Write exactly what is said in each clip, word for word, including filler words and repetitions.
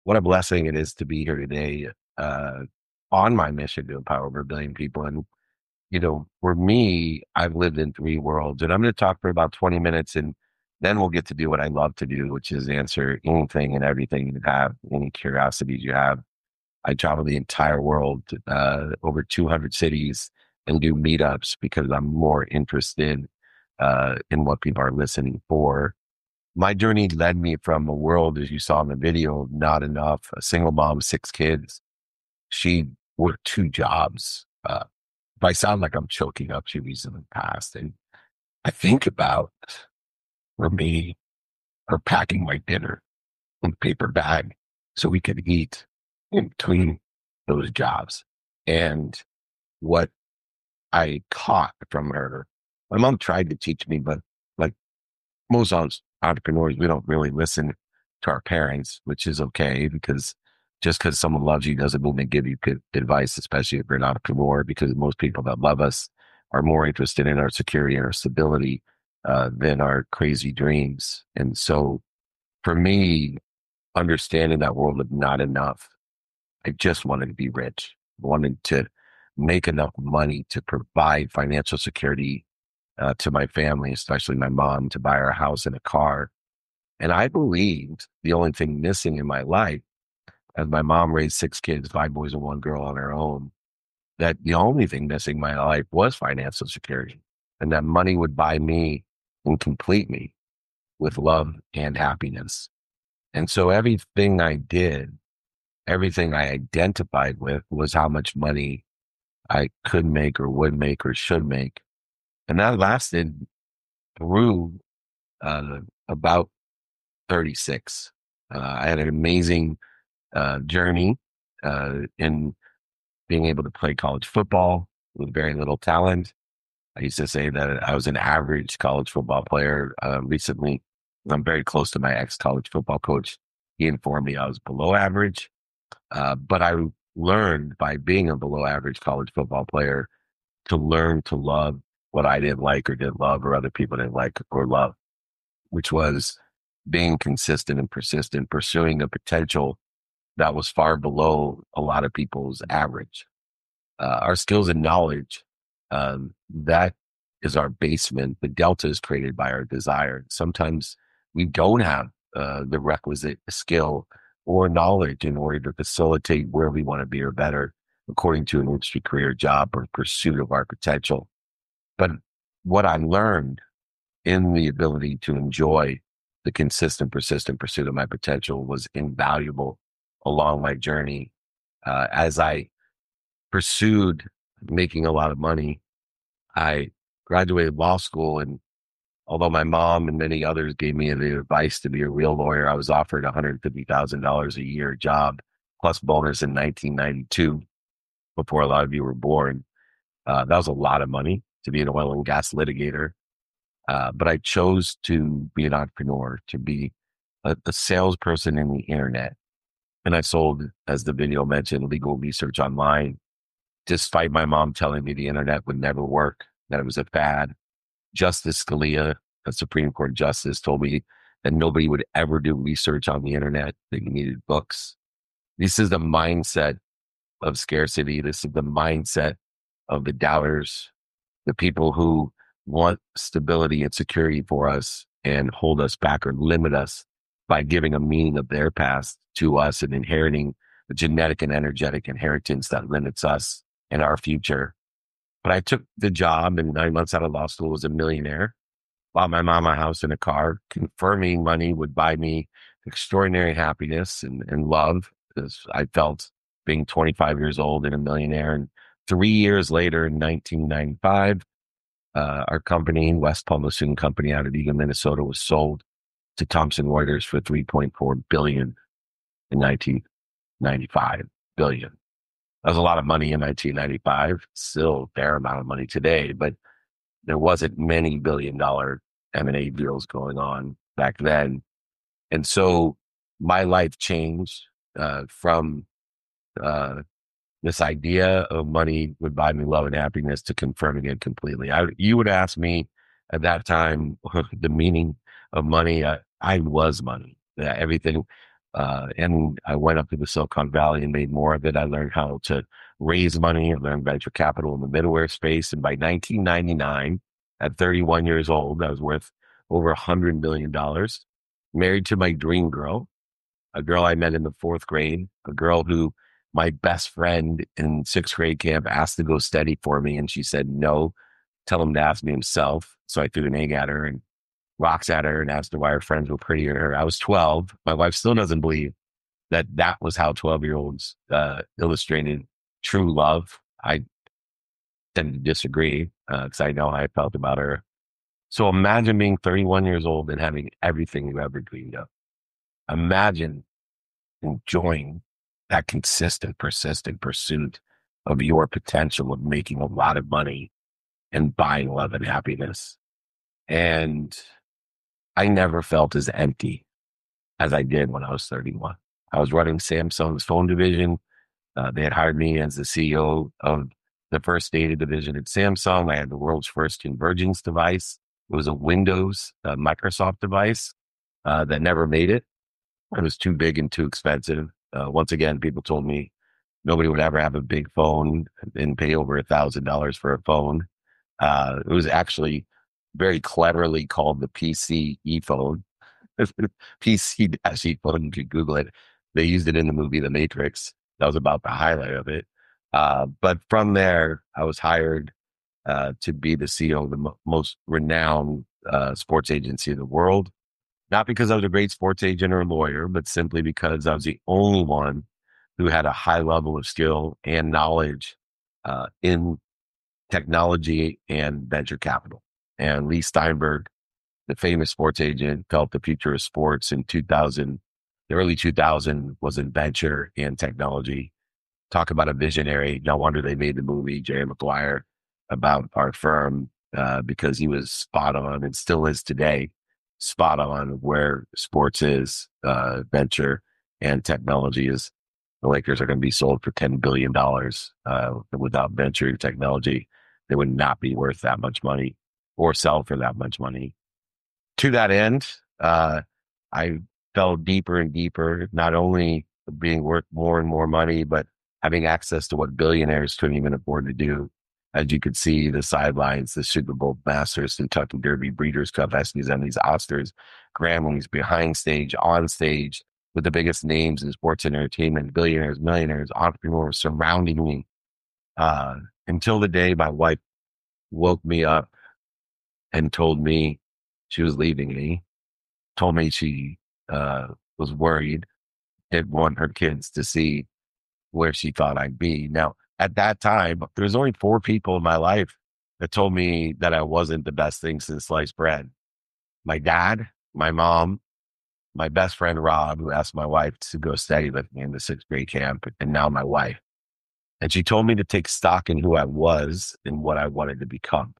what a blessing it is to be here today uh, on my mission to empower over a billion people. And, you know, for me, I've lived in three worlds and I'm going to talk for about twenty minutes and then we'll get to do what I love to do, which is answer anything and everything you have, any curiosities you have. I travel the entire world, uh, over two hundred cities and do meetups because I'm more interested uh, in what people are listening for. My journey led me from a world, as you saw in the video, of not enough, a single mom, six kids. She worked two jobs. Uh, if I sound like I'm choking up, she recently passed. And I think about, for me, her packing my dinner in a paper bag so we could eat in between those jobs. And what I caught from her, my mom tried to teach me, but like most entrepreneurs, we don't really listen to our parents, which is okay because just because someone loves you doesn't mean they give you good advice, especially if you're an entrepreneur, because most people that love us are more interested in our security and our stability uh, than our crazy dreams. And so for me, understanding that world of not enough, I just wanted to be rich, wanted to make enough money to provide financial security uh, to my family, especially my mom, to buy her a house and a car. And I believed the only thing missing in my life, as my mom raised six kids, five boys and one girl on her own, that the only thing missing in my life was financial security. And that money would buy me and complete me with love and happiness. And so everything I did, everything I identified with was how much money I could make or would make or should make. And that lasted through uh, about thirty-six. Uh, I had an amazing uh, journey uh, in being able to play college football with very little talent. I used to say that I was an average college football player. Uh, recently, I'm very close to my ex college football coach. He informed me I was below average, uh, but I learned by being a below average college football player to learn to love what I didn't like or didn't love or other people didn't like or love, which was being consistent and persistent, pursuing a potential that was far below a lot of people's average. Uh, our skills and knowledge, um, that is our basement. The delta is created by our desire. Sometimes we don't have uh, the requisite skill or knowledge in order to facilitate where we want to be or better according to an industry, career, job, or pursuit of our potential. But what I learned in the ability to enjoy the consistent, persistent pursuit of my potential was invaluable along my journey. Uh, as I pursued making a lot of money, I graduated law school. And although my mom and many others gave me the advice to be a real lawyer, I was offered a one hundred fifty thousand dollars a year job plus bonus in nineteen ninety-two before a lot of you were born. Uh, that was a lot of money to be an oil and gas litigator. Uh, but I chose to be an entrepreneur, to be a, a salesperson in the internet. And I sold, as the video mentioned, legal research online, despite my mom telling me the internet would never work, that it was a fad. Justice Scalia, a Supreme Court justice, told me that nobody would ever do research on the internet, that you needed books. This is the mindset of scarcity. This is the mindset of the doubters, the people who want stability and security for us and hold us back or limit us by giving a meaning of their past to us and inheriting the genetic and energetic inheritance that limits us and our future. But I took the job and nine months out of law school was a millionaire, bought my mom a house and a car, confirming money would buy me extraordinary happiness and, and love, as I felt being twenty-five years old and a millionaire. And three years later, in nineteen ninety-five, uh, our company, West Palm Lassoon Company out of Eagan, Minnesota, was sold to Thomson Reuters for three point four billion dollars in nineteen ninety-five. Billion. That was a lot of money in nineteen ninety-five, still a fair amount of money today, but there wasn't many billion dollar M and A deals going on back then. And so my life changed uh, from uh, this idea of money would buy me love and happiness to confirming it completely. I, you would ask me at that time the meaning of money. I, I was money. Yeah, everything. Uh, and I went up to the Silicon Valley and made more of it. I learned how to raise money. I learned venture capital in the middleware space. And by nineteen ninety-nine, at thirty-one years old, I was worth over one hundred million dollars, married to my dream girl, a girl I met in the fourth grade, a girl who my best friend in sixth grade camp asked to go study for me. And she said, no, tell him to ask me himself. So I threw an egg at her and rocks at her and asked her why her friends were prettier than her. I was twelve. My wife still doesn't believe that that was how twelve year olds uh, illustrated true love. I tend to disagree because uh, I know how I felt about her. So imagine being thirty-one years old and having everything you ever dreamed of. Imagine enjoying that consistent, persistent pursuit of your potential of making a lot of money and buying love and happiness. And I never felt as empty as I did when I was thirty-one. I was running Samsung's phone division. Uh, they had hired me as the C E O of the first data division at Samsung. I had the world's first convergence device. It was a Windows uh, Microsoft device uh, that never made it. It was too big and too expensive. Uh, once again, people told me nobody would ever have a big phone and pay over a thousand dollars for a phone. Uh, it was actually very cleverly called the P C e-phone. P C dash e-phone, you could Google it. They used it in the movie The Matrix. That was about the highlight of it. Uh, but from there, I was hired uh, to be the C E O of the mo- most renowned uh, sports agency in the world. Not because I was a great sports agent or lawyer, but simply because I was the only one who had a high level of skill and knowledge uh, in technology and venture capital. And Lee Steinberg, the famous sports agent, felt the future of sports in two thousand, the early two thousands was in venture and technology. Talk about a visionary. No wonder they made the movie Jerry Maguire about our firm uh, because he was spot on and still is today, spot on where sports is, uh, venture and technology is. The Lakers are going to be sold for ten billion dollars. Uh, without venture and technology, they would not be worth that much money or sell for that much money. To that end, uh, I fell deeper and deeper, not only being worth more and more money, but having access to what billionaires couldn't even afford to do. As you could see, the sidelines, the Super Bowl Masters, Kentucky Derby, Breeders' Cup, Huskies, Emmys, Oscars, Grammys, behind stage, on stage, with the biggest names in sports and entertainment, billionaires, millionaires, entrepreneurs surrounding me. Uh, until the day my wife woke me up and told me she was leaving me, told me she uh, was worried, didn't want her kids to see where she thought I'd be. Now, at that time, there was only four people in my life that told me that I wasn't the best thing since sliced bread. My dad, my mom, my best friend, Rob, who asked my wife to go study with me in the sixth grade camp, and now my wife. And she told me to take stock in who I was and what I wanted to become.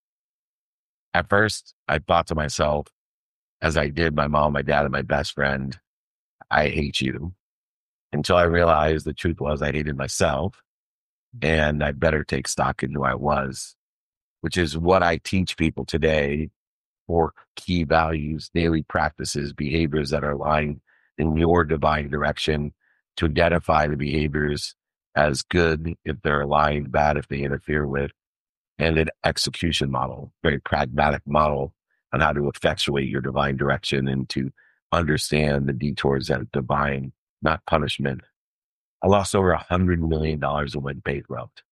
At first, I thought to myself, as I did my mom, my dad, and my best friend, I hate you. Until I realized the truth was I hated myself and I better take stock in who I was, which is what I teach people today for key values, daily practices, behaviors that are aligned in your divine direction to identify the behaviors as good if they're aligned, bad if they interfere with, and an execution model, very pragmatic model on how to effectuate your divine direction and to understand the detours that are divine, not punishment. I lost over a hundred million dollars and went bankrupt.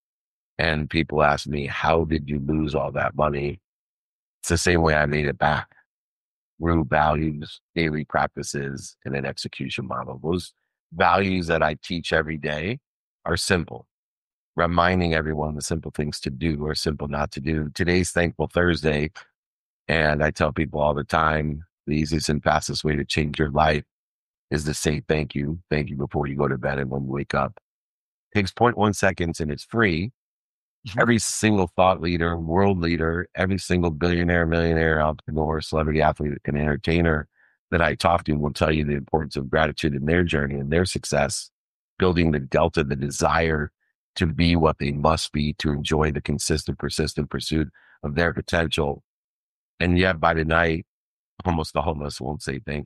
And people ask me, how did you lose all that money? It's the same way I made it back through values, daily practices, and an execution model. Those values that I teach every day are simple, reminding everyone the simple things to do or simple not to do. Today's Thankful Thursday. And I tell people all the time, the easiest and fastest way to change your life is to say thank you. Thank you before you go to bed and when you wake up. It takes zero point one seconds and it's free. Every single thought leader, world leader, every single billionaire, millionaire, entrepreneur, celebrity, athlete, and entertainer that I talk to will tell you the importance of gratitude in their journey and their success, building the delta, the desire to be what they must be, to enjoy the consistent, persistent pursuit of their potential. And yet by the night, almost all of us won't say thank you.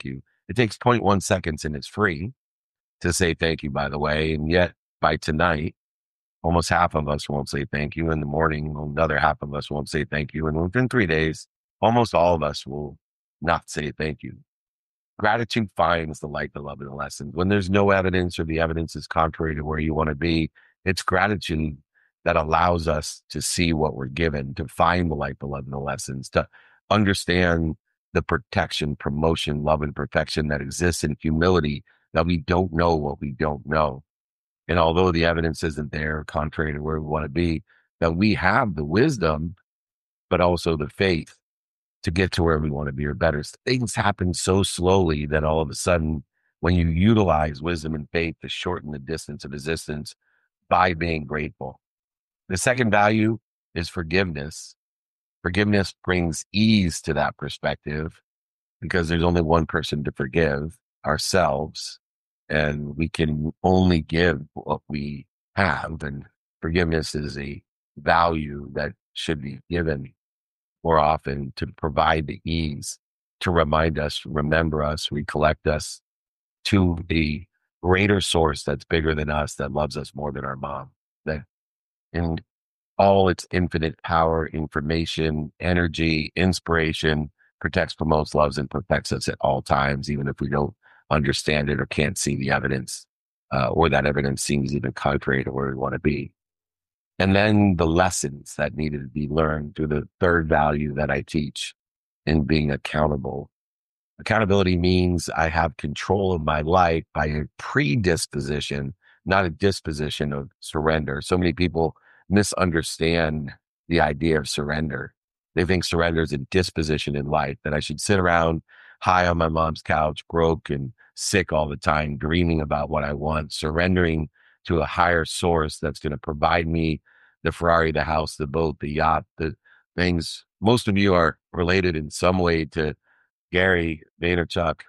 It takes zero point one seconds and it's free to say thank you, by the way. And yet by tonight, almost half of us won't say thank you. In the morning, another half of us won't say thank you. And within three days, almost all of us will not say thank you. Gratitude finds the light, the love, and the lesson. When there's no evidence or the evidence is contrary to where you want to be, it's gratitude that allows us to see what we're given, to find the light, the love, and the lessons, to understand the protection, promotion, love, and perfection that exists in humility, that we don't know what we don't know. And although the evidence isn't there, contrary to where we want to be, that we have the wisdom, but also the faith to get to where we want to be or better. Things happen so slowly that all of a sudden, when you utilize wisdom and faith to shorten the distance of existence by being grateful. The second value is forgiveness. Forgiveness brings ease to that perspective because there's only one person to forgive, ourselves, and we can only give what we have. And forgiveness is a value that should be given more often to provide the ease, to remind us, remember us, recollect us to the greater source that's bigger than us, that loves us more than our mom, that in all its infinite power, information, energy, inspiration, protects, promotes, loves, and perfects us at all times, even if we don't understand it or can't see the evidence, uh, or that evidence seems even contrary to where we want to be. And then the lessons that needed to be learned through the third value that I teach in being accountable. Accountability means I have control of my life by a predisposition, not a disposition of surrender. So many people misunderstand the idea of surrender. They think surrender is a disposition in life, that I should sit around high on my mom's couch, broke and sick all the time, dreaming about what I want, surrendering to a higher source that's going to provide me the Ferrari, the house, the boat, the yacht, the things. Most of you are related in some way to Gary Vaynerchuk,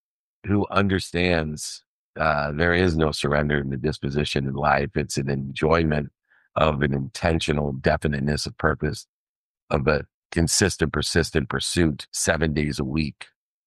who understands uh, there is no surrender in the disposition in life. It's an enjoyment of an intentional definiteness of purpose, of a consistent, persistent pursuit seven days a week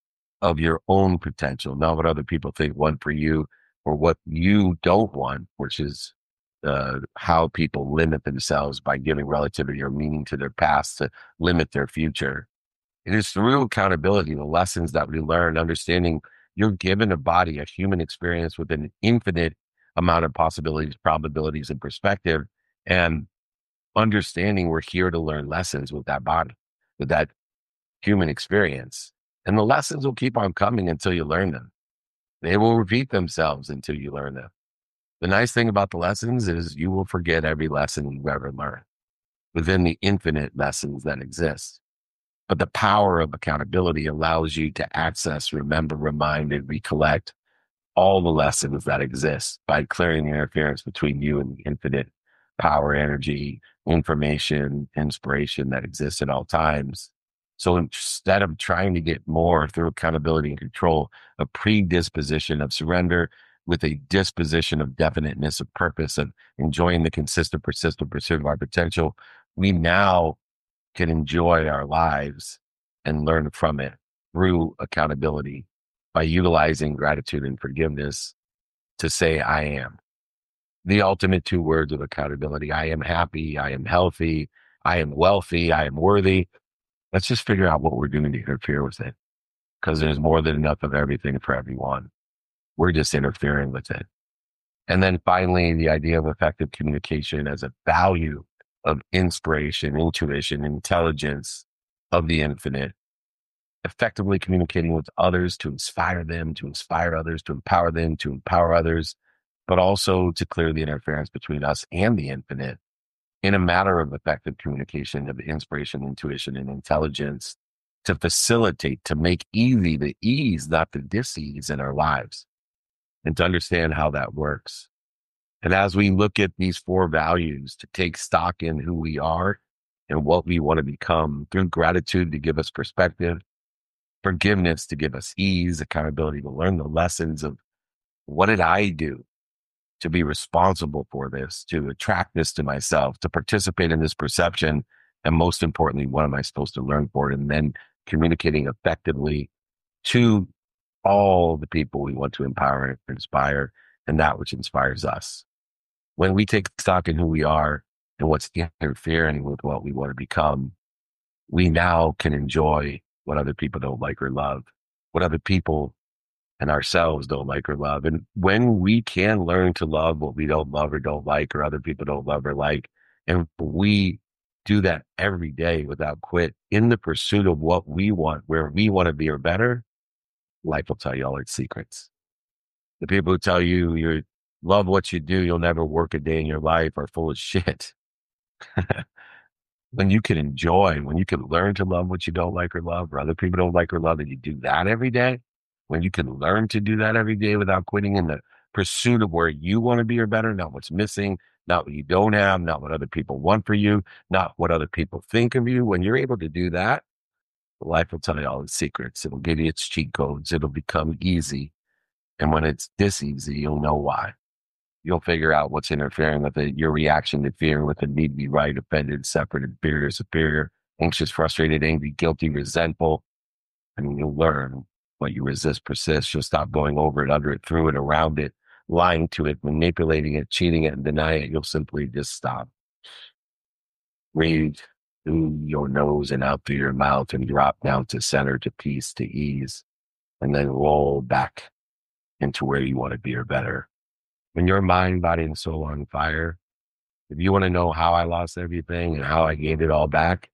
of your own potential, not what other people think want for you or what you don't want, which is uh, how people limit themselves by giving relativity or meaning to their past to limit their future. It is through accountability, the lessons that we learn, understanding you're given a body, a human experience with an infinite amount of possibilities, probabilities, and perspective, and understanding we're here to learn lessons with that body, with that human experience. And the lessons will keep on coming until you learn them. They will repeat themselves until you learn them. The nice thing about the lessons is you will forget every lesson you've ever learned within the infinite lessons that exist. But the power of accountability allows you to access, remember, remind, and recollect all the lessons that exist by clearing the interference between you and the infinite power, energy, information, inspiration that exists at all times. So instead of trying to get more through accountability and control, a predisposition of surrender with a disposition of definiteness of purpose and enjoying the consistent, persistent pursuit of our potential, we now can enjoy our lives and learn from it through accountability by utilizing gratitude and forgiveness to say, I am. The ultimate two words of accountability. I am happy. I am healthy. I am wealthy. I am worthy. Let's just figure out what we're doing to interfere with it, because there's more than enough of everything for everyone. We're just interfering with it. And then finally, the idea of effective communication as a value of inspiration, intuition, intelligence of the infinite, effectively communicating with others to inspire them, to inspire others, to empower them, to empower others, but also to clear the interference between us and the infinite in a matter of effective communication of inspiration, intuition, and intelligence to facilitate, to make easy the ease, not the dis-ease in our lives, and to understand how that works. And as we look at these four values, to take stock in who we are and what we want to become, through gratitude to give us perspective, forgiveness to give us ease, accountability to learn the lessons of what did I do to be responsible for this, to attract this to myself, to participate in this perception, and most importantly, what am I supposed to learn for it? And then communicating effectively to all the people we want to empower and inspire, and that which inspires us. When we take stock in who we are and what's interfering with what we want to become, we now can enjoy what other people don't like or love, what other people and ourselves don't like or love. And when we can learn to love what we don't love or don't like, or other people don't love or like, and we do that every day without quit in the pursuit of what we want, where we want to be or better, life will tell you all its secrets. The people who tell you you love what you do, you'll never work a day in your life are full of shit. When you can enjoy, when you can learn to love what you don't like or love, or other people don't like or love, and you do that every day, when you can learn to do that every day without quitting in the pursuit of where you want to be or better, not what's missing, not what you don't have, not what other people want for you, not what other people think of you. When you're able to do that, life will tell you all its secrets. It'll give you its cheat codes. It'll become easy. And when it's this easy, you'll know why. You'll figure out what's interfering with it, your reaction to fear, with the need to be right, offended, separate, inferior, superior, anxious, frustrated, angry, guilty, resentful. And you'll learn what you resist persists. You'll stop going over it, under it, through it, around it, lying to it, manipulating it, cheating it, and denying it. You'll simply just stop. Breathe through your nose and out through your mouth and drop down to center, to peace, to ease, and then roll back into where you want to be or better. When your mind, body, and soul are on fire, if you want to know how I lost everything and how I gained it all back,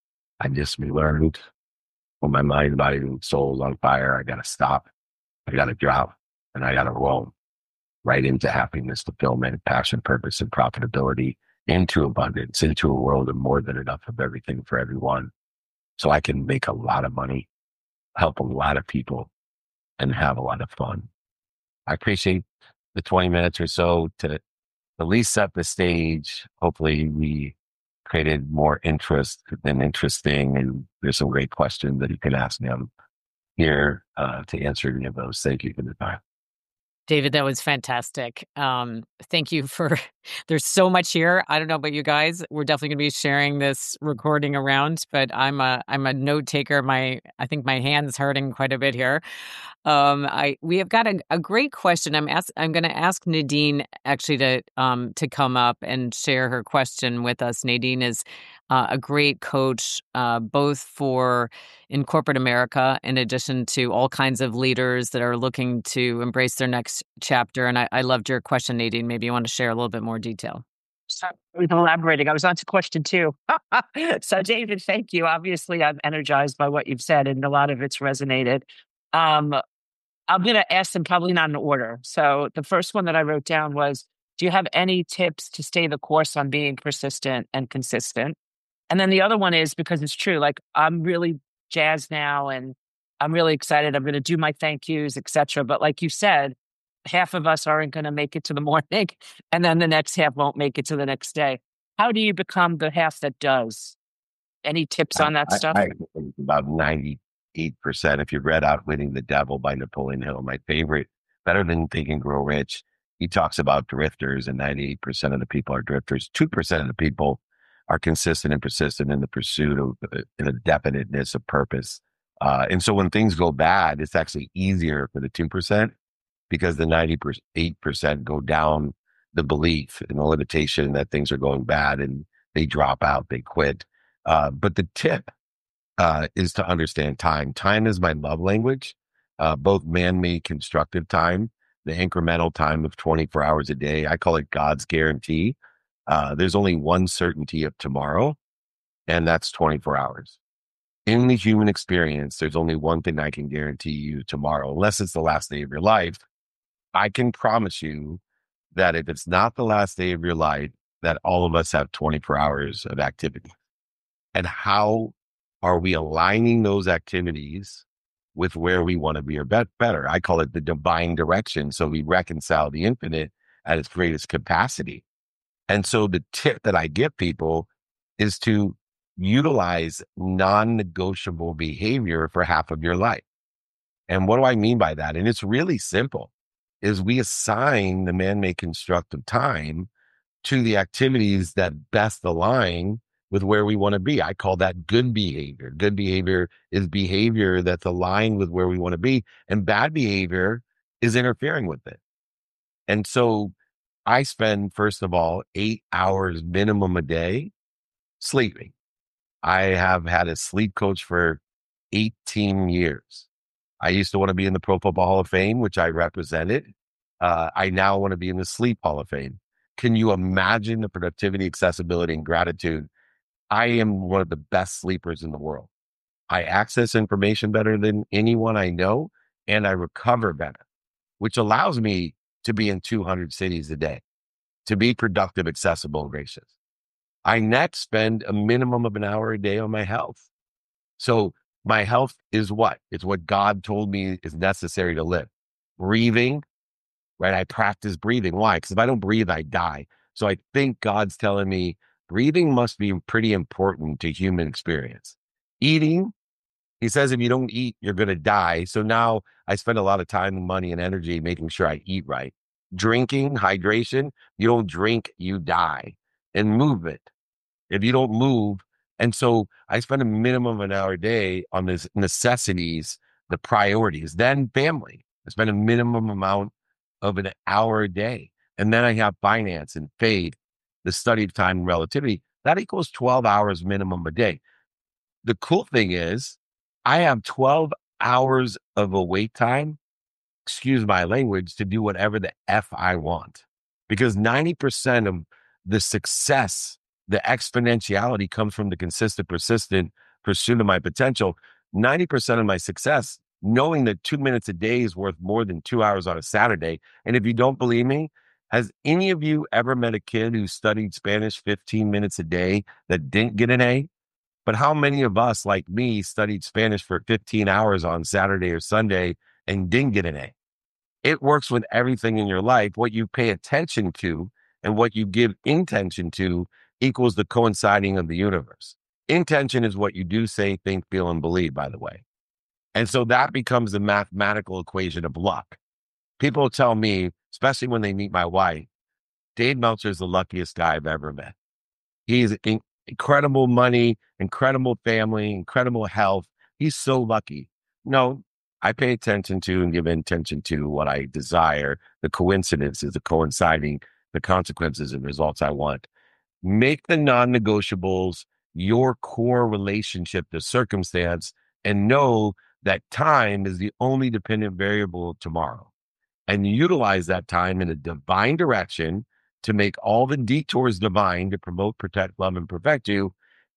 I just learned when my mind, body, and soul is on fire, I got to stop. I got to drop, and I got to roll right into happiness, fulfillment, passion, purpose, and profitability, into abundance, into a world of more than enough of everything for everyone. So I can make a lot of money, help a lot of people, and have a lot of fun. I appreciate the twenty minutes or so to at least set the stage. Hopefully we created more interest than interesting, and there's some great questions that you can ask me. I'm here uh, to answer any of those. Thank you for the time. David, that was fantastic. Um, thank you for, there's so much here. I don't know about you guys. We're definitely going to be sharing this recording around, but I'm a, I'm a note taker. My, I think my hand's hurting quite a bit here. Um, I, we have got a, a great question. I'm ask, I'm going to ask Nadine actually to, um, to come up and share her question with us. Nadine is uh, a great coach, uh, both for in corporate America, in addition to all kinds of leaders that are looking to embrace their next chapter. And I, I loved your question, Nadine. Maybe you want to share a little bit more detail. So with elaborating, I was on to question two. So David, thank you. Obviously, I'm energized by what you've said, and a lot of it's resonated. Um, I'm going to ask them probably not in order. So the first one that I wrote down was, do you have any tips to stay the course on being persistent and consistent? And then the other one is, because it's true, like I'm really jazzed now and I'm really excited. I'm going to do my thank yous, et cetera. But like you said, half of us aren't going to make it to the morning, and then the next half won't make it to the next day. How do you become the half that does? Any tips on that I, stuff? I, I think about ninety-eight percent. If you read Outwitting the Devil by Napoleon Hill, my favorite, Better Than Think and Grow Rich, he talks about drifters, and ninety-eight percent of the people are drifters. two percent of the people are consistent and persistent in the pursuit of uh, in a definiteness of purpose. Uh, and so when things go bad, it's actually easier for the two percent, because the ninety-eight percent go down the belief and the limitation that things are going bad, and they drop out, they quit. Uh, but the tip uh, is to understand time. Time is my love language, uh, both man-made constructive time, the incremental time of twenty-four hours a day. I call it God's guarantee. Uh, there's only one certainty of tomorrow, and that's twenty-four hours. In the human experience, there's only one thing I can guarantee you tomorrow, unless it's the last day of your life. I can promise you that if it's not the last day of your life, that all of us have twenty-four hours of activity. And how are we aligning those activities with where we want to be or bet better? I call it the divine direction. So we reconcile the infinite at its greatest capacity. And so the tip that I give people is to utilize non-negotiable behavior for half of your life. And what do I mean by that? And it's really simple, is we assign the man-made constructive time to the activities that best align with where we want to be. I call that good behavior. Good behavior is behavior that's aligned with where we want to be, and bad behavior is interfering with it. And so I spend, first of all, eight hours minimum a day sleeping. I have had a sleep coach for eighteen years. I used to want to be in the Pro Football Hall of Fame, which I represented. Uh, I now want to be in the Sleep Hall of Fame. Can you imagine the productivity, accessibility, and gratitude? I am one of the best sleepers in the world. I access information better than anyone I know, and I recover better, which allows me to be in two hundred cities a day, to be productive, accessible, and gracious. I next spend a minimum of an hour a day on my health. So my health is what? It's what God told me is necessary to live. Breathing, right? I practice breathing. Why? Because if I don't breathe, I die. So I think God's telling me breathing must be pretty important to human experience. Eating, he says, if you don't eat, you're going to die. So now I spend a lot of time, money, and energy making sure I eat right. Drinking, hydration, you don't drink, you die. And movement. If you don't move, and so I spend a minimum of an hour a day on the necessities, the priorities, then family. I spend a minimum amount of an hour a day. And then I have finance and faith, the study of time and relativity. That equals twelve hours minimum a day. The cool thing is I have twelve hours of awake time, excuse my language, to do whatever the F I want. Because ninety percent of the success, the exponentiality comes from the consistent, persistent pursuit of my potential. ninety percent of my success, knowing that two minutes a day is worth more than two hours on a Saturday. And if you don't believe me, has any of you ever met a kid who studied Spanish fifteen minutes a day that didn't get an A? But how many of us, like me, studied Spanish for fifteen hours on Saturday or Sunday and didn't get an A? It works with everything in your life. What you pay attention to and what you give intention to equals the coinciding of the universe. Intention is what you do, say, think, feel, and believe, by the way. And so that becomes the mathematical equation of luck. People tell me, especially when they meet my wife, Dave Meltzer is the luckiest guy I've ever met. He's in- incredible money, incredible family, incredible health. He's so lucky. No, I pay attention to and give attention to what I desire, the coincidences, the coinciding, the consequences and results I want. Make the non-negotiables your core relationship to circumstance, and know that time is the only dependent variable tomorrow. And utilize that time in a divine direction to make all the detours divine to promote, protect, love, and perfect you,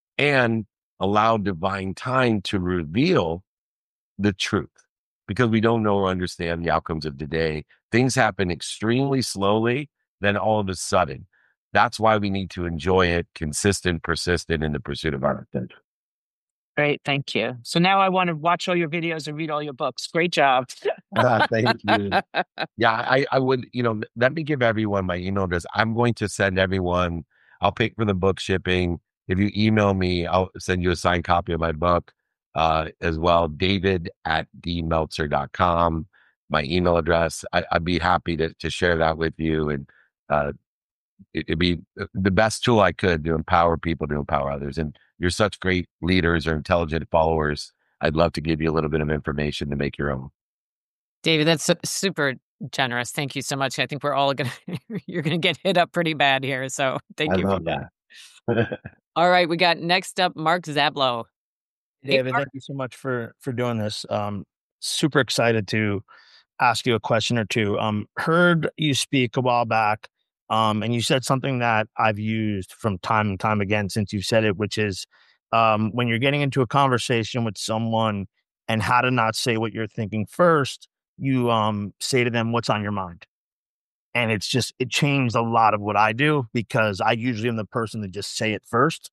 and allow divine time to reveal the truth. Because we don't know or understand the outcomes of today. Things happen extremely slowly, then all of a sudden. That's why we need to enjoy it, consistent, persistent in the pursuit of our potential. Great, thank you. So now I want to watch all your videos and read all your books. Great job. Ah, thank you. Yeah, I, I would, you know, let me give everyone my email address. I'm going to send everyone, I'll pay for the book shipping. If you email me, I'll send you a signed copy of my book uh, as well, david at d meltzer dot com, my email address. I, I'd be happy to, to share that with you. And uh, it, it'd be the best tool I could to empower people, to empower others. And you're such great leaders or intelligent followers. I'd love to give you a little bit of information to make your own. David, that's su- super generous. Thank you so much. I think we're all going to, you're going to get hit up pretty bad here. So thank I you for love that. that. All right. We got next up, Mark Zablo. Hey, David, Mark. thank you so much for for doing this. Um, super excited to ask you a question or two. Um, heard you speak a while back, um, and you said something that I've used from time and time again since you said it, which is um, when you're getting into a conversation with someone and how to not say what you're thinking first, you um, say to them, "What's on your mind?" And it's just it changed a lot of what I do because I usually am the person to just say it first.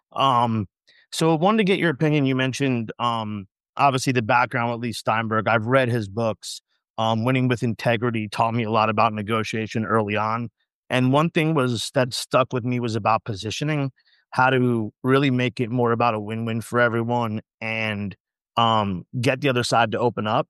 Um, so I wanted to get your opinion. You mentioned, um, obviously the background with Lee Steinberg. I've read his books. Um, Winning with Integrity taught me a lot about negotiation early on. And one thing was that stuck with me was about positioning, how to really make it more about a win-win for everyone and um, get the other side to open up.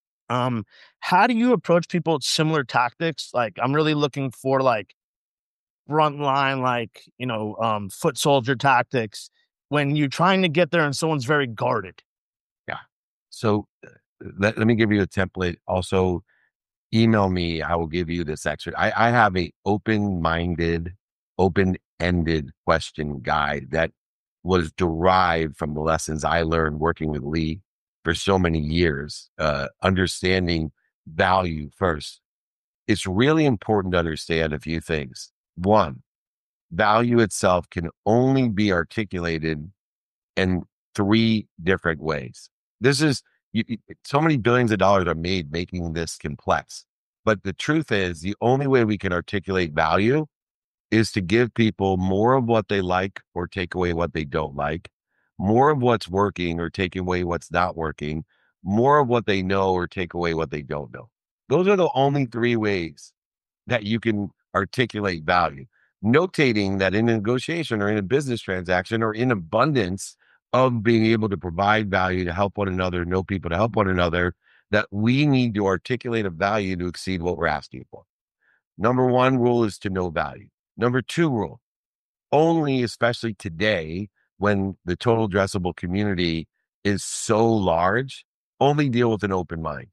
Um, how do you approach people with similar tactics? Like, I'm really looking for like front line, like, you know, um, foot soldier tactics when you're trying to get there and someone's very guarded? Yeah. So uh, let, let me give you a template. Also, email me. I will give you this extra. I, I have a open-minded, open-ended question guide that was derived from the lessons I learned working with Lee for so many years, uh, understanding value first. It's really important to understand a few things. One, value itself can only be articulated in three different ways. This is you, you- so many billions of dollars are made making this complex. But the truth is, the only way we can articulate value is to give people more of what they like or take away what they don't like, more of what's working or take away what's not working, more of what they know or take away what they don't know. Those are the only three ways that you can articulate value. Notating that in a negotiation or in a business transaction or in abundance of being able to provide value to help one another, know people to help one another, that we need to articulate a value to exceed what we're asking for. Number one rule is to know value. Number two rule, only, especially today, when the total addressable community is so large, only deal with an open mind.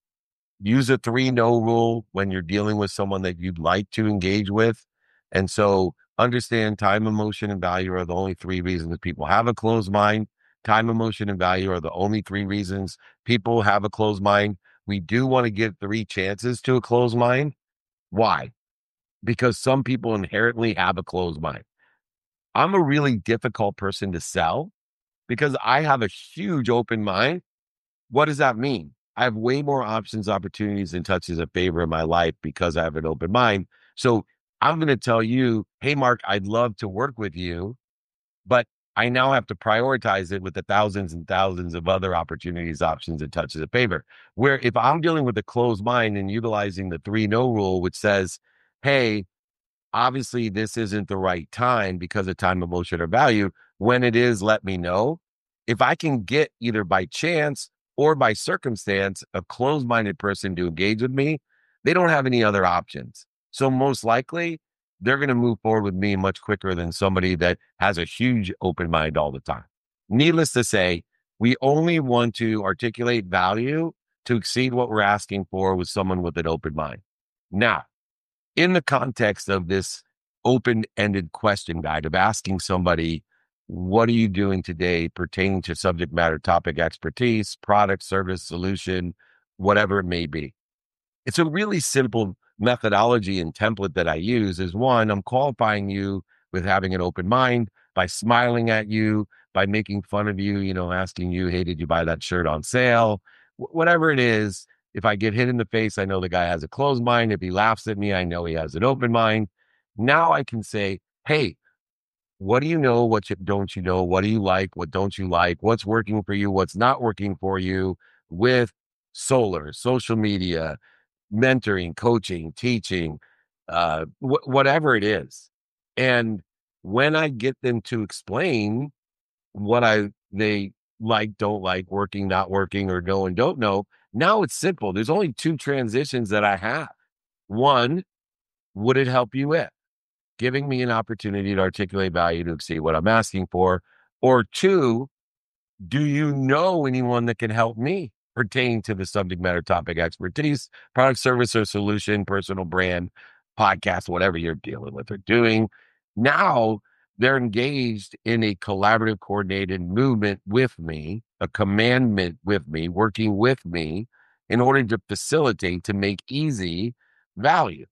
Use a three no rule when you're dealing with someone that you'd like to engage with. And so understand time, emotion, and value are the only three reasons that people have a closed mind. Time, emotion, and value are the only three reasons people have a closed mind. We do want to give three chances to a closed mind. Why? Because some people inherently have a closed mind. I'm a really difficult person to sell because I have a huge open mind. What does that mean? I have way more options, opportunities, and touches of favor in my life because I have an open mind. So I'm going to tell you, hey, Mark, I'd love to work with you, but I now have to prioritize it with the thousands and thousands of other opportunities, options, and touches of favor. Where if I'm dealing with a closed mind and utilizing the three no rule, which says, hey, obviously this isn't the right time because of time, emotion, or value. When it is, let me know. If I can get either by chance or by circumstance a closed-minded person to engage with me, they don't have any other options. So most likely they're going to move forward with me much quicker than somebody that has a huge open mind all the time. Needless to say, we only want to articulate value to exceed what we're asking for with someone with an open mind. Now, in the context of this open-ended question guide of asking somebody, what are you doing today pertaining to subject matter, topic, expertise, product, service, solution, whatever it may be? It's a really simple methodology and template that I use is one, I'm qualifying you with having an open mind by smiling at you, by making fun of you, you know, asking you, hey, did you buy that shirt on sale? Wh- whatever it is. If I get hit in the face, I know the guy has a closed mind. If he laughs at me, I know he has an open mind. Now I can say, hey, what do you know? What you, don't you know? What do you like? What don't you like? What's working for you? What's not working for you with solar, social media, mentoring, coaching, teaching, uh, wh- whatever it is. And when I get them to explain what I they like, don't like, working, not working, or know and don't know, now it's simple. There's only two transitions that I have. One, would it help you with? Giving me an opportunity to articulate value to exceed what I'm asking for. Or two, do you know anyone that can help me pertain to the subject matter, topic, expertise, product, service, or solution, personal brand, podcast, whatever you're dealing with or doing? Now they're engaged in a collaborative, coordinated movement with me, a commandment with me, working with me in order to facilitate, to make easy value.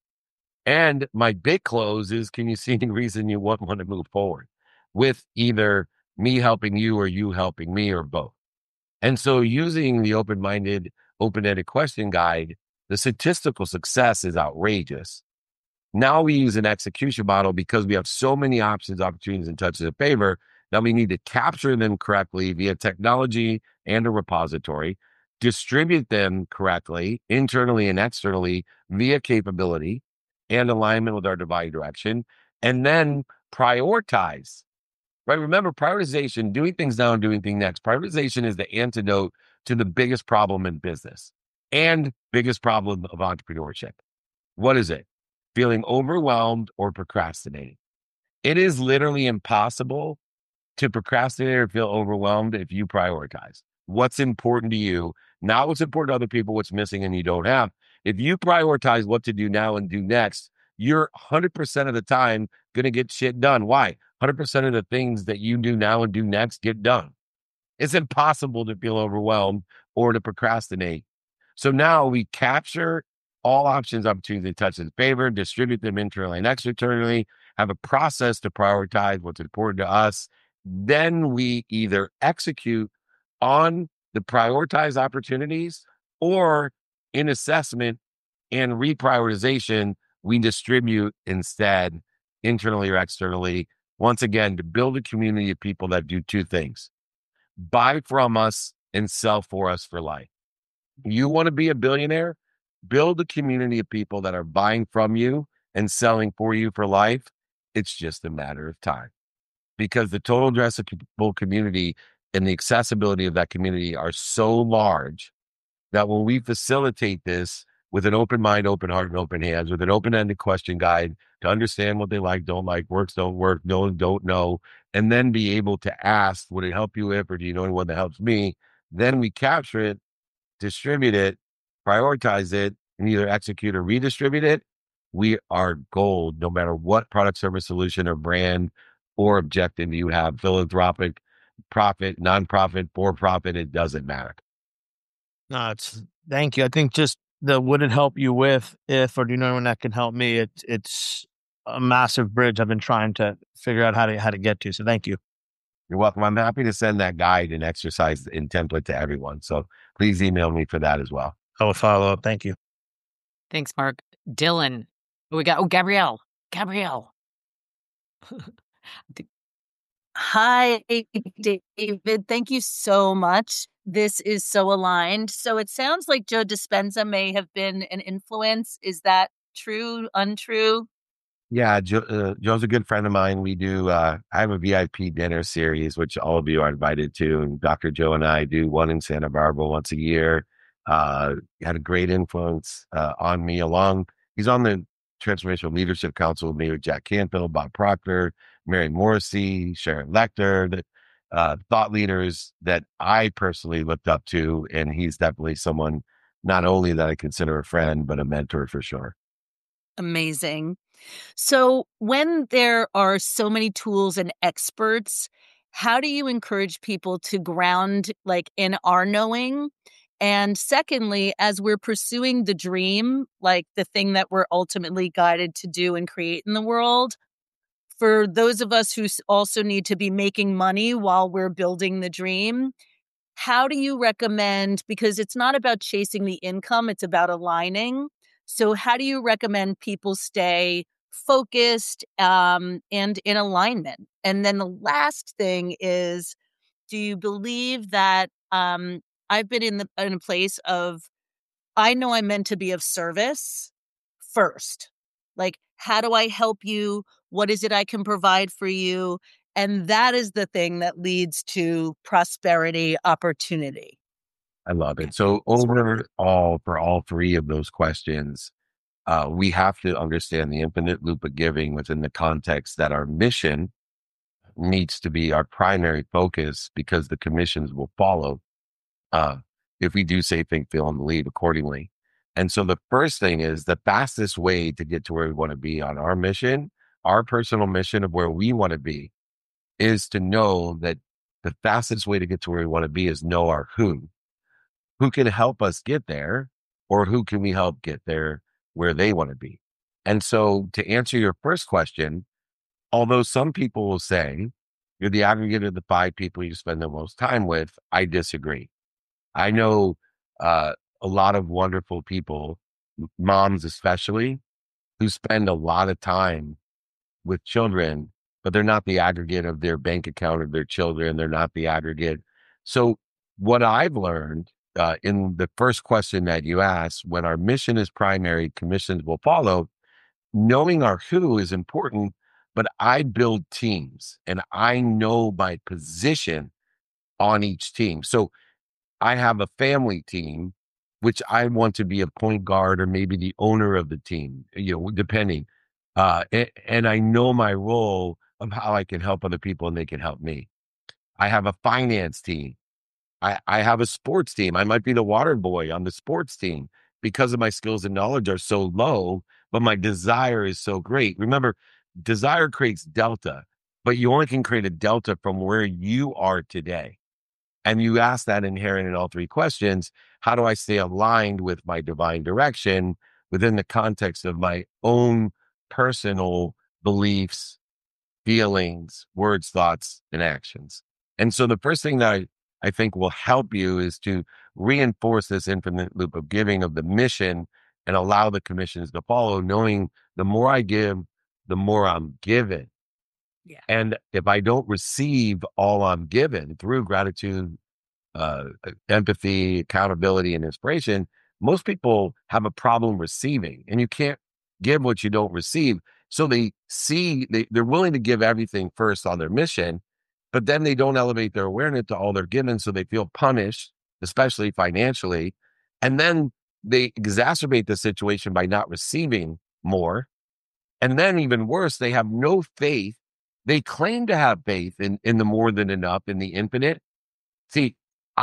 And my big close is, can you see any reason you wouldn't want to move forward with either me helping you or you helping me or both? And so using the open-minded, open-ended question guide, the statistical success is outrageous. Now we use an execution model because we have so many options, opportunities, and touches of favor that we need to capture them correctly via technology and a repository, distribute them correctly, internally and externally via capability and alignment with our divine direction, and then prioritize. Right? Remember, prioritization, doing things now and doing things next. Prioritization is the antidote to the biggest problem in business and biggest problem of entrepreneurship. What is it? feeling overwhelmed, or procrastinating. It is literally impossible to procrastinate or feel overwhelmed if you prioritize what's important to you, not what's important to other people, what's missing and you don't have. If you prioritize what to do now and do next, you're one hundred percent of the time going to get shit done. Why? one hundred percent of the things that you do now and do next get done. It's impossible to feel overwhelmed or to procrastinate. So now we capture all options, opportunities, and touch in favor, distribute them internally and externally, have a process to prioritize what's important to us. Then we either execute on the prioritized opportunities, or in assessment and reprioritization, we distribute instead internally or externally. Once again, to build a community of people that do two things: buy from us and sell for us for life. You want to be a billionaire? Build a community of people that are buying from you and selling for you for life. It's just a matter of time, because the total addressable community and the accessibility of that community are so large that when we facilitate this with an open mind, open heart, and open hands, with an open-ended question guide to understand what they like, don't like, works, don't work, know, don't know, and then be able to ask, would it help you if, or do you know anyone that helps me? Then we capture it, distribute it, prioritize it, and either execute or redistribute it. We are gold, no matter what product, service, solution, or brand or objective you have: philanthropic, profit, nonprofit, for profit, it doesn't matter. No, it's thank you. I think just the would it help you with, if, or do you know anyone that can help me? It's it's a massive bridge I've been trying to figure out how to how to get to. So thank you. You're welcome. I'm happy to send that guide and exercise and template to everyone. So please email me for that as well. I will follow up. Thank you. Thanks, Mark. Dylan. Oh, we got, oh, Gabrielle. Gabrielle. Hi, David. Thank you so much. This is so aligned. So it sounds like Joe Dispenza may have been an influence. Is that true, untrue? Yeah, Joe, uh, Joe's a good friend of mine. We do, uh, I have a V I P dinner series, which all of you are invited to. And Doctor Joe and I do one in Santa Barbara once a year. Uh, had a great influence uh, on me along. He's on the Transformational Leadership Council with me, with Jack Canfield, Bob Proctor, Mary Morrissey, Sharon Lecter, the uh, thought leaders that I personally looked up to. And he's definitely someone not only that I consider a friend, but a mentor for sure. Amazing. So when there are so many tools and experts, how do you encourage people to ground like in our knowing? And secondly, as we're pursuing the dream, like the thing that we're ultimately guided to do and create in the world, for those of us who also need to be making money while we're building the dream, how do you recommend, because it's not about chasing the income, it's about aligning. So how do you recommend people stay focused um, and in alignment? And then the last thing is, do you believe that um, I've been in the in a place of, I know I'm meant to be of service first. Like, how do I help you? What is it I can provide for you? And that is the thing that leads to prosperity, opportunity. I love it. So overall, for all three of those questions, uh, we have to understand the infinite loop of giving within the context that our mission needs to be our primary focus, because the commissions will follow uh, if we do say, think, feel, and believe accordingly. And so the first thing is, the fastest way to get to where we want to be on our mission, our personal mission of where we want to be, is to know that the fastest way to get to where we want to be is know our who. Who can help us get there, or who can we help get there where they want to be? And so to answer your first question, although some people will say you're the aggregate of the five people you spend the most time with, I disagree. I know uh, a lot of wonderful people, moms especially, who spend a lot of time with children, but they're not the aggregate of their bank account of their children. They're not the aggregate. So what I've learned uh, in the first question that you asked, when our mission is primary, commissions will follow. Knowing our who is important, but I build teams and I know my position on each team. So I have a family team which I want to be a point guard or maybe the owner of the team, you know, depending. Uh, and, and I know my role of how I can help other people and they can help me. I have a finance team. I, I have a sports team. I might be the water boy on the sports team because of my skills and knowledge are so low, but my desire is so great. Remember, desire creates delta, but you only can create a delta from where you are today. And you ask that inherent in all three questions. How do I stay aligned with my divine direction within the context of my own personal beliefs, feelings, words, thoughts, and actions? And so the first thing that I, I think will help you is to reinforce this infinite loop of giving of the mission and allow the commissions to follow, knowing the more I give, the more I'm given. Yeah. And if I don't receive all I'm given through gratitude, uh, empathy, accountability, and inspiration, most people have a problem receiving, and you can't give what you don't receive. So they see, they, they're willing to give everything first on their mission, but then they don't elevate their awareness to all they're given. So they feel punished, especially financially. And then they exacerbate the situation by not receiving more. And then even worse, they have no faith. They claim to have faith in, in the more than enough, in the infinite. See,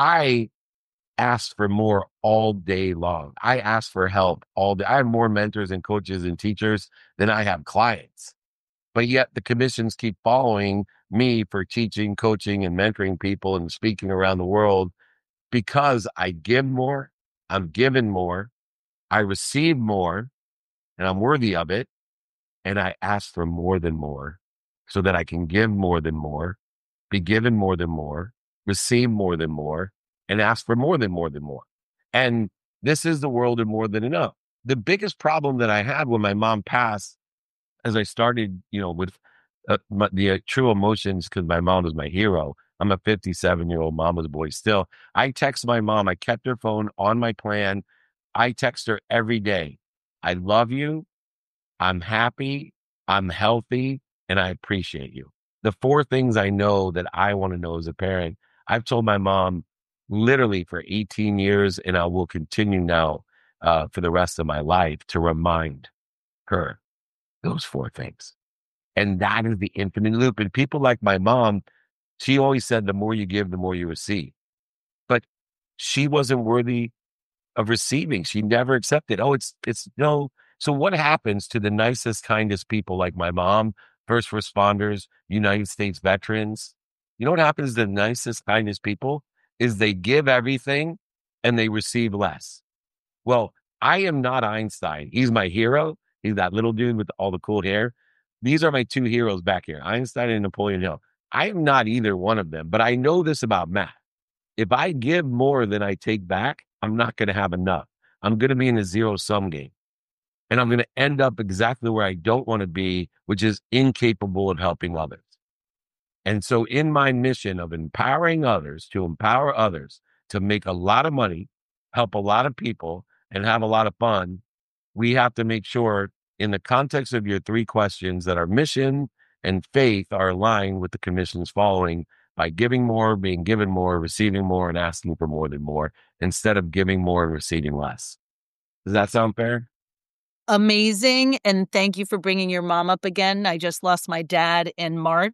I ask for more all day long. I ask for help all day. I have more mentors and coaches and teachers than I have clients. But yet the commissions keep following me for teaching, coaching, and mentoring people and speaking around the world because I give more, I'm given more, I receive more, and I'm worthy of it. And I ask for more than more so that I can give more than more, be given more than more, receive more than more, and ask for more than more than more. And this is the world of more than enough. The biggest problem that I had when my mom passed, as I started, you know, with uh, my, the uh, true emotions, because my mom was my hero. I'm a fifty-seven year old mama's boy still. I text my mom. I kept her phone on my plan. I text her every day. I love you. I'm happy. I'm healthy. And I appreciate you. The four things I know that I want to know as a parent, I've told my mom literally for eighteen years, and I will continue now uh, for the rest of my life to remind her those four things. And that is the infinite loop. And people like my mom, she always said, the more you give, the more you receive. But she wasn't worthy of receiving. She never accepted. Oh, it's, it's no. So what happens to the nicest, kindest people like my mom, first responders, United States veterans? You know what happens to the nicest, kindest people is they give everything and they receive less. Well, I am not Einstein. He's my hero. He's that little dude with all the cool hair. These are my two heroes back here, Einstein and Napoleon Hill. I am not either one of them, but I know this about math. If I give more than I take back, I'm not going to have enough. I'm going to be in a zero sum game. And I'm going to end up exactly where I don't want to be, which is incapable of helping others. And so in my mission of empowering others to empower others to make a lot of money, help a lot of people, and have a lot of fun, we have to make sure in the context of your three questions that our mission and faith are aligned with the commissions following by giving more, being given more, receiving more, and asking for more than more, instead of giving more and receiving less. Does that sound fair? Amazing. And thank you for bringing your mom up again. I just lost my dad in March.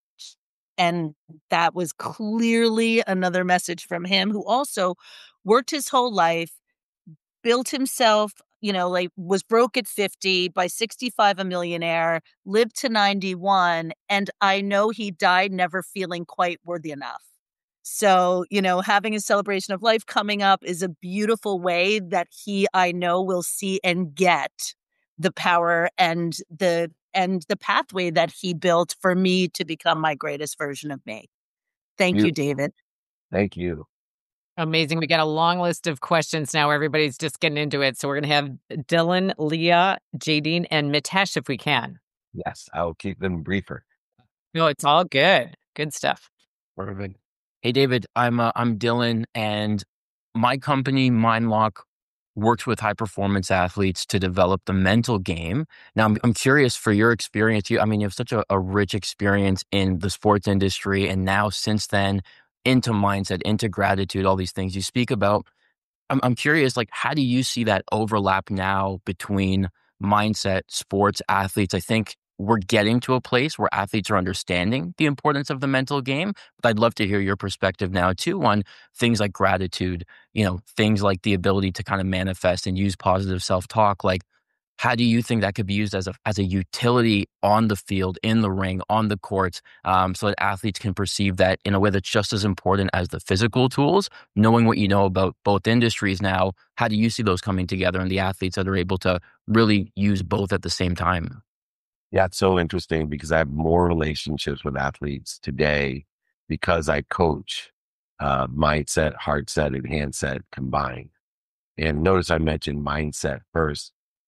And that was clearly another message from him, who also worked his whole life, built himself, you know, like was broke at fifty, by sixty-five, a millionaire, lived to ninety-one. And I know he died never feeling quite worthy enough. So, you know, having a celebration of life coming up is a beautiful way that he, I know, will see and get the power and the and the pathway that he built for me to become my greatest version of me. Thank you, David. Thank you. Amazing. We got a long list of questions now. Everybody's just getting into it. So we're going to have Dylan, Leah, Jadine, and Mitesh if we can. Yes, I'll keep them briefer. No, it's all good. Good stuff. Perfect. Hey, David, I'm uh, I'm Dylan, and my company, MindLock, works with high performance athletes to develop the mental game. Now, I'm, I'm curious for your experience. You, I mean, you have such a, a rich experience in the sports industry, and now since then, into mindset, into gratitude, all these things you speak about. I'm, I'm curious, like, how do you see that overlap now between mindset, sports, athletes? I think we're getting to a place where athletes are understanding the importance of the mental game. But I'd love to hear your perspective now too on things like gratitude, you know, things like the ability to kind of manifest and use positive self-talk. Like, how do you think that could be used as a as a utility on the field, in the ring, on the courts, um, so that athletes can perceive that in a way that's just as important as the physical tools? Knowing what you know about both industries now, how do you see those coming together and the athletes that are able to really use both at the same time? Yeah, it's so interesting because I have more relationships with athletes today because I coach uh, mindset, heart set, and handset combined. And notice I mentioned mindset first.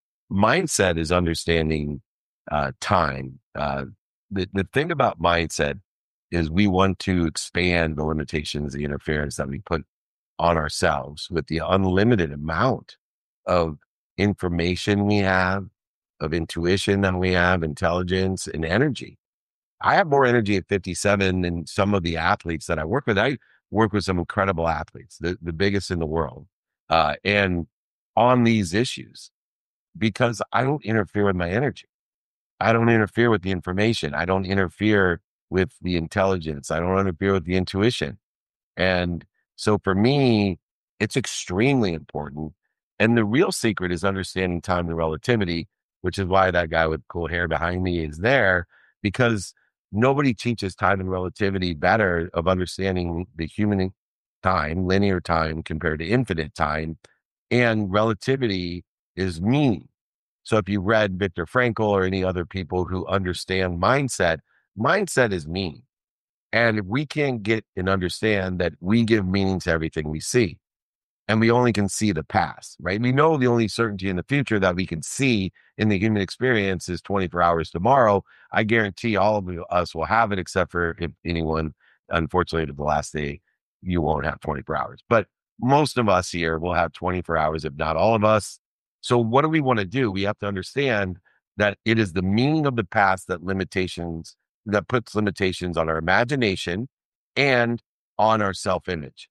Mindset is understanding uh, time. Uh, the, the thing about mindset is we want to expand the limitations, the interference that we put on ourselves with the unlimited amount of information we have, of intuition that we have, intelligence and energy. I have more energy at fifty-seven than some of the athletes that I work with. I work with some incredible athletes, the, the biggest in the world, uh, and on these issues because I don't interfere with my energy. I don't interfere with the information. I don't interfere with the intelligence. I don't interfere with the intuition. And so for me, it's extremely important. And the real secret is understanding time and relativity, which is why that guy with cool hair behind me is there, because nobody teaches time and relativity better of understanding the human time, linear time compared to infinite time. And relativity is meaning. So if you read Viktor Frankl or any other people who understand mindset, mindset is meaning. And if we can't get and understand that we give meaning to everything we see, and we only can see the past, right? We know the only certainty in the future that we can see in the human experience is twenty-four hours tomorrow. I guarantee all of us will have it, except for if anyone, unfortunately, to the last day, you won't have twenty-four hours. But most of us here will have twenty-four hours, if not all of us. So what do we want to do? We have to understand that it is the meaning of the past that limitations, that puts limitations on our imagination and on our self-image.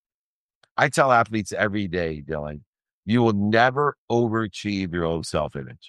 I tell athletes every day, Dylan, you will never overachieve your own self-image.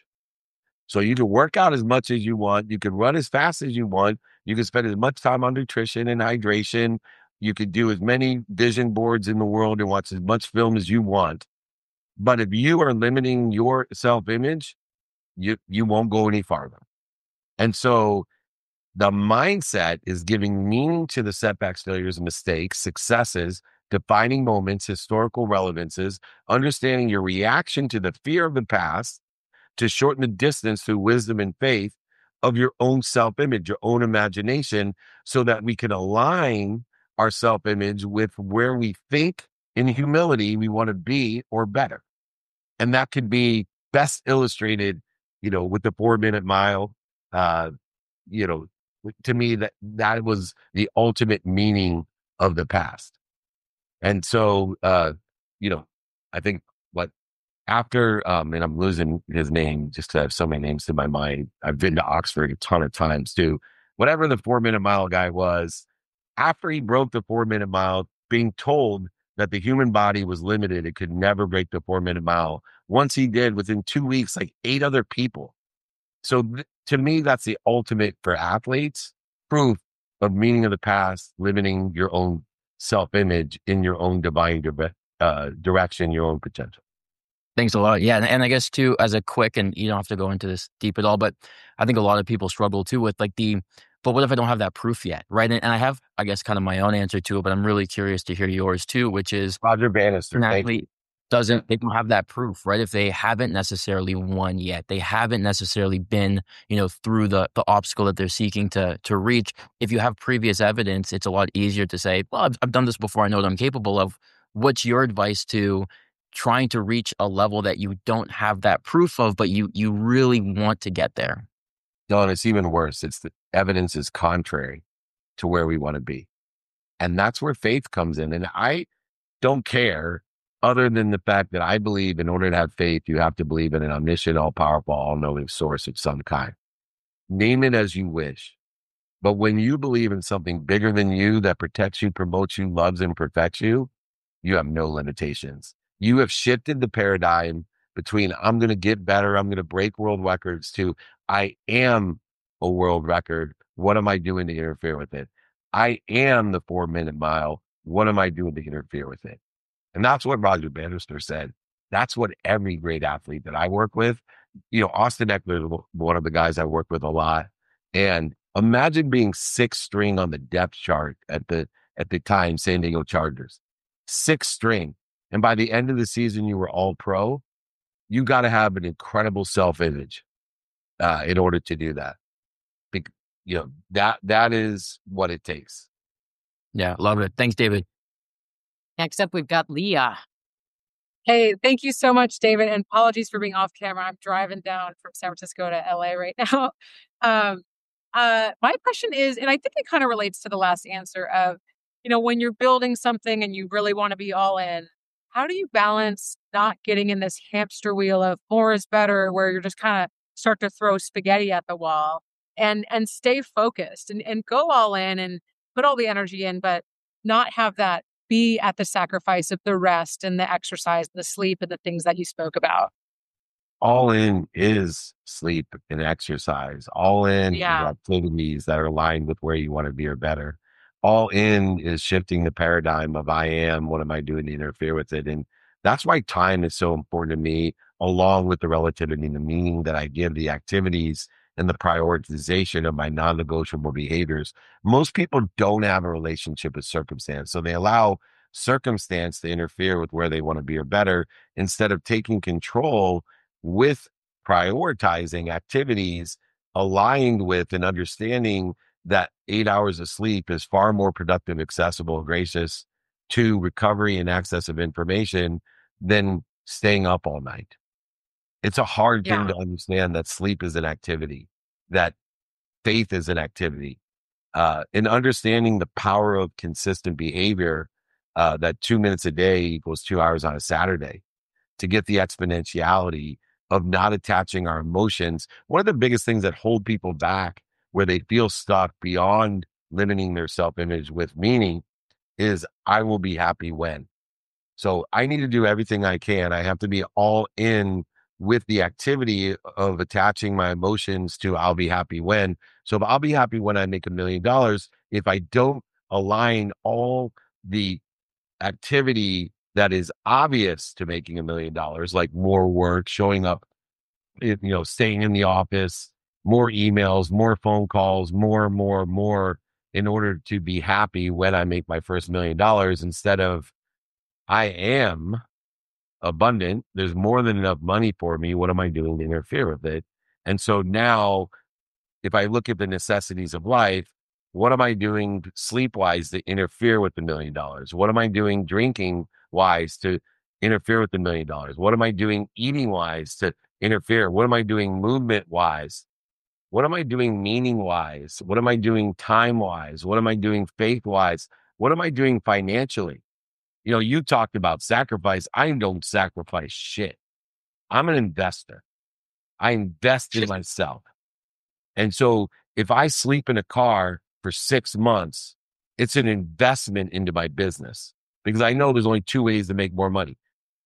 So you can work out as much as you want. You can run as fast as you want. You can spend as much time on nutrition and hydration. You could do as many vision boards in the world and watch as much film as you want. But if you are limiting your self-image, you, you won't go any farther. And so the mindset is giving meaning to the setbacks, failures, and mistakes, successes, defining moments, historical relevances, understanding your reaction to the fear of the past to shorten the distance through wisdom and faith of your own self-image, your own imagination, so that we can align our self-image with where we think in humility we want to be or better. And that could be best illustrated, you know, with the four minute mile. Uh, you know, to me, that that was the ultimate meaning of the past. And so, uh, you know, I think what after, um, and I'm losing his name just to have so many names in my mind. I've been to Oxford a ton of times too. Whatever the four minute mile guy was, after he broke the four minute mile, being told that the human body was limited, it could never break the four minute mile. Once he did, within two weeks, like eight other people. So th- to me, that's the ultimate for athletes, proof of meaning of the past, limiting your own self-image in your own divine dire- uh, direction, your own potential. Thanks a lot. Yeah. And, and I guess too, as a quick, and you don't have to go into this deep at all, but I think a lot of people struggle too with like the, but what if I don't have that proof yet? Right. And, and I have, I guess, kind of my own answer to it, but I'm really curious to hear yours too, which is Roger Bannister. an athlete doesn't, they don't have that proof, right? If they haven't necessarily won yet, they haven't necessarily been, you know, through the the obstacle that they're seeking to to reach. If you have previous evidence, it's a lot easier to say, well, I've, I've done this before. I know what I'm capable of. What's your advice to trying to reach a level that you don't have that proof of, but you you really want to get there? No, and it's even worse. It's the evidence is contrary to where we want to be. And that's where faith comes in. And I don't care other than the fact that I believe in order to have faith, you have to believe in an omniscient, all powerful, all knowing source of some kind. Name it as you wish. But when you believe in something bigger than you that protects you, promotes you, loves and perfects you, you have no limitations. You have shifted the paradigm between I'm going to get better, I'm going to break world records, to I am a world record. What am I doing to interfere with it? I am the four minute mile. What am I doing to interfere with it? And that's what Roger Bannister said. That's what every great athlete that I work with, you know, Austin Eckler is one of the guys I work with a lot. And imagine being sixth string on the depth chart at the, at the time, San Diego Chargers, sixth string. And by the end of the season, you were all pro. You got to have an incredible self-image uh, in order to do that. Be- you know, that, that is what it takes. Yeah, love it. Thanks, David. Next up, we've got Leah. Hey, thank you so much, David. And apologies for being off camera. I'm driving down from San Francisco to L A right now. Um, uh, my question is, and I think it kind of relates to the last answer of, you know, when you're building something and you really want to be all in, how do you balance not getting in this hamster wheel of more is better, where you're just kind of start to throw spaghetti at the wall and and stay focused and, and go all in and put all the energy in, but not have that be at the sacrifice of the rest and the exercise, the sleep, and the things that you spoke about? All in is sleep and exercise. All in Yeah. is activities that are aligned with where you want to be or better. All in is shifting the paradigm of I am, what am I doing to interfere with it? And that's why time is so important to me, along with the relativity and the meaning that I give the activities and the prioritization of my non-negotiable behaviors. Most people don't have a relationship with circumstance. So they allow circumstance to interfere with where they want to be or better, instead of taking control with prioritizing activities aligned with and understanding that eight hours of sleep is far more productive, accessible, and gracious to recovery and access of information than staying up all night. It's a hard thing Yeah. to understand that sleep is an activity, that faith is an activity, uh, and understanding the power of consistent behavior, uh, that two minutes a day equals two hours on a Saturday, to get the exponentiality of not attaching our emotions. One of the biggest things that hold people back, where they feel stuck beyond limiting their self-image with meaning, is I will be happy when. So I need to do everything I can. I have to be all in with the activity of attaching my emotions to I'll be happy when. So if I'll be happy when I make a million dollars, if I don't align all the activity that is obvious to making a million dollars, like more work, showing up, you know, staying in the office, more emails, more phone calls, more, more, more, in order to be happy when I make my first million dollars, instead of I am abundant, there's more than enough money for me. What am I doing to interfere with it? And so now, if I look at the necessities of life, what am I doing sleep wise to interfere with the million dollars? What am I doing drinking wise to interfere with the million dollars? What am I doing eating wise to interfere? What am I doing movement wise? What am I doing meaning wise? What am I doing time wise? What am I doing faith wise? What am I doing financially? You know, you talked about sacrifice. I don't sacrifice shit. I'm an investor. I invest in myself. And so if I sleep in a car for six months, it's an investment into my business, because I know there's only two ways to make more money: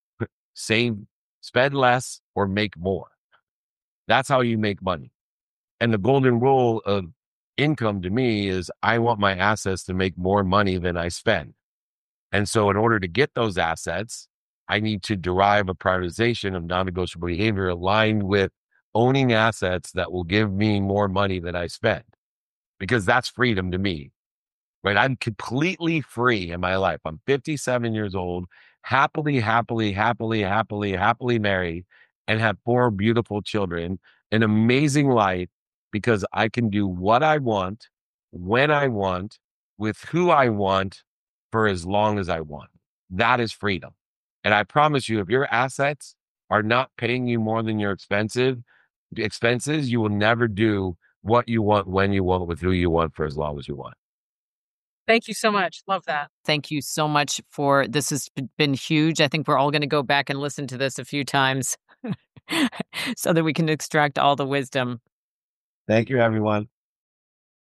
save, spend less, or make more. That's how you make money. And the golden rule of income to me is I want my assets to make more money than I spend. And so in order to get those assets, I need to derive a prioritization of non-negotiable behavior aligned with owning assets that will give me more money than I spend, because that's freedom to me, right? I'm completely free in my life. I'm fifty-seven years old, happily, happily, happily, happily, happily married, and have four beautiful children, an amazing life, because I can do what I want, when I want, with who I want, for as long as I want. That is freedom. And I promise you, if your assets are not paying you more than your expensive expenses, you will never do what you want, when you want, with who you want, for as long as you want. Thank you so much. Love that. Thank you so much for this. Has been huge. I think we're all going to go back and listen to this a few times so that we can extract all the wisdom. Thank you, everyone.